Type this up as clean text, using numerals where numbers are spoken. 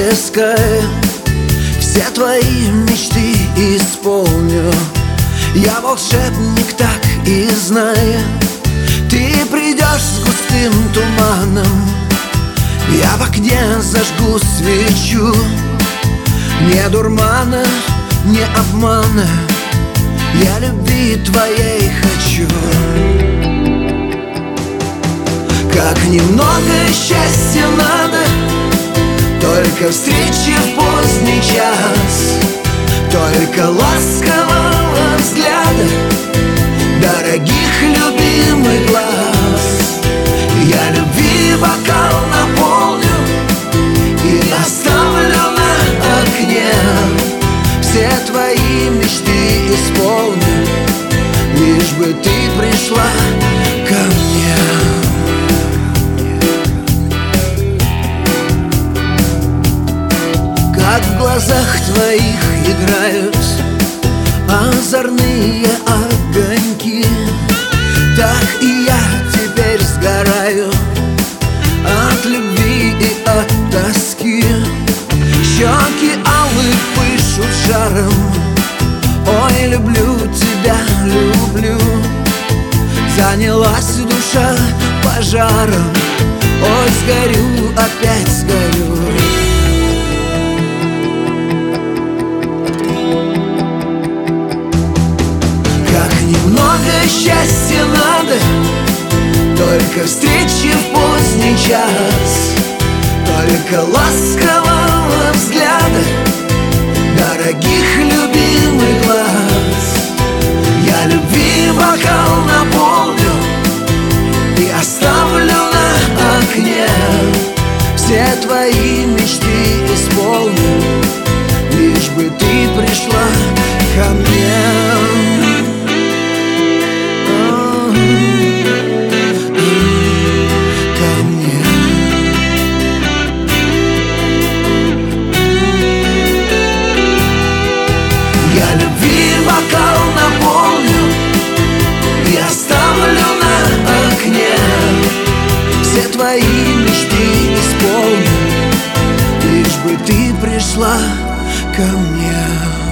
плескай, все твои мечты исполню. Я волшебник, так и знай. Ты придешь с густым туманом, я в окне зажгу свечу. Не дурмана, не обмана, я любви твоей хочу. Как немного счастья надо, только встречи в поздний час, только ласкового взгляда, дорогих любимых глаз. Я любви бокал наполню и оставлю на окне. Все твои мечты исполню, лишь бы ты пришла ко мне. Как в глазах твоих играют озорные огоньки, так и я теперь сгораю от любви и от тоски. Щеки алые пышут жаром, ой, люблю тебя, люблю. Занялась душа пожаром, ой, сгорю, опять сгорю. Немного счастья надо, только встречи в поздний час, только ласкового взгляда, дорогих любимых глаз. Я любви бокал наполню и оставлю на окне. Все твои мечты исполню, лишь бы ты пришла ко мне. Я любви бокал наполню и оставлю на окне. Все твои мечты исполню, лишь бы ты пришла ко мне.